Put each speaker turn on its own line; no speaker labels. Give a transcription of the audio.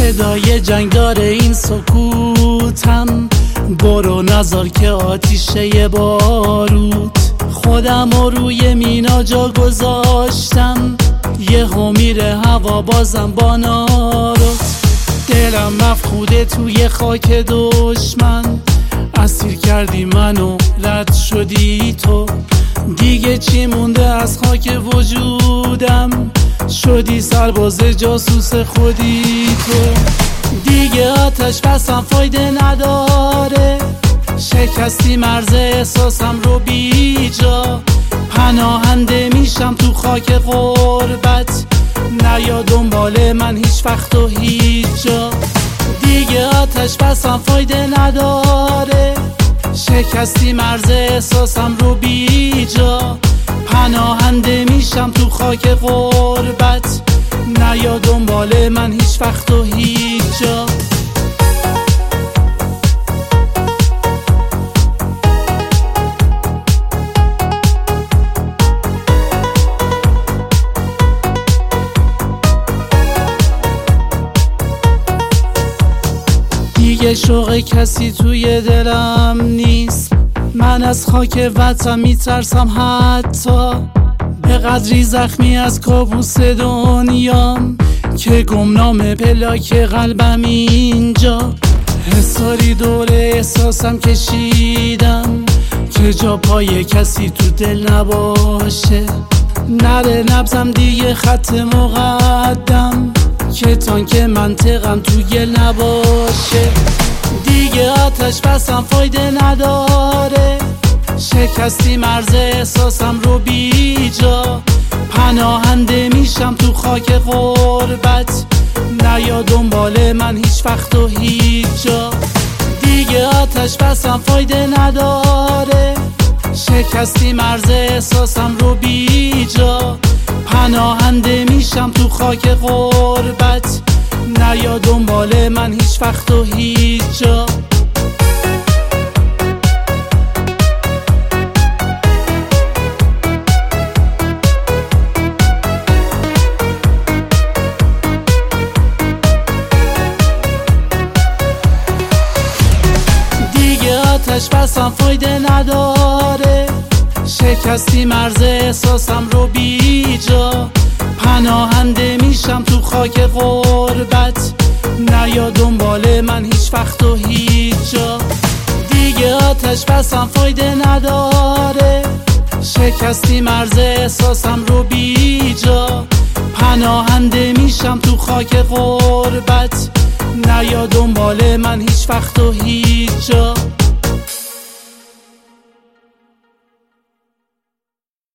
صدای جنگ داره این سکوتم، برو نذار که آتیشه بارود. خودم روی مینا جا گذاشتم، یهو میره هوا بازم با نارت. دلم مفقوده توی خاک دشمن، اسیر کردی منو رد شدی تو. دیگه چی مونده از خاک وجودم، شدی سرباز جاسوس خودی تو. دیگه آتش بسم فایده نداره، شکستی مرز احساسم رو بی جا. پناهنده میشم تو خاک غربت، نیا دنبال من هیچ وقت و هیچ جا. دیگه آتش بسم فایده نداره، شکستی مرز احساسم رو بی جا. پناهنده میشم تو خاک غربت، نیا دنبال من هیچ وقت و هیچ جا. دیگه شوق کسی توی دلم نیست، من از خاک وطن میترسم حتی. به قدری زخمی از کابوس دنیام که گمنام پلاک قلبم اینجا. حساری دور احساسم کشیدم که جا پای کسی تو دل نباشه. نره نبزم دیگه خط مقدم که تانک منطقم تو گل نباشه. دیگه آتش بسم فایده نداره، شکستی مرز احساسم رو بی جا. پناهنده میشم تو خاک غربت، نیا دنبال من هیچ وقت و هیچ جا. دیگه آتش بسم فایده نداره، شکستی مرز احساسم رو بی جا. پناهنده میشم تو خاک غربت، نیا دنبال من هیچ وقت و هیچ جا. آتش بسم فایده نداره، شکستی مرز احساسم رو بی جا. پناهنده میشم تو خاک غربت، نیا دنبال من هیچ وقت و هیچ جا. دیگه آتش بسم فایده نداره، شکستی مرز احساسم رو بی جا. پناهنده میشم تو خاک غربت، نیا دنبال من هیچ وقت و هیچ جا.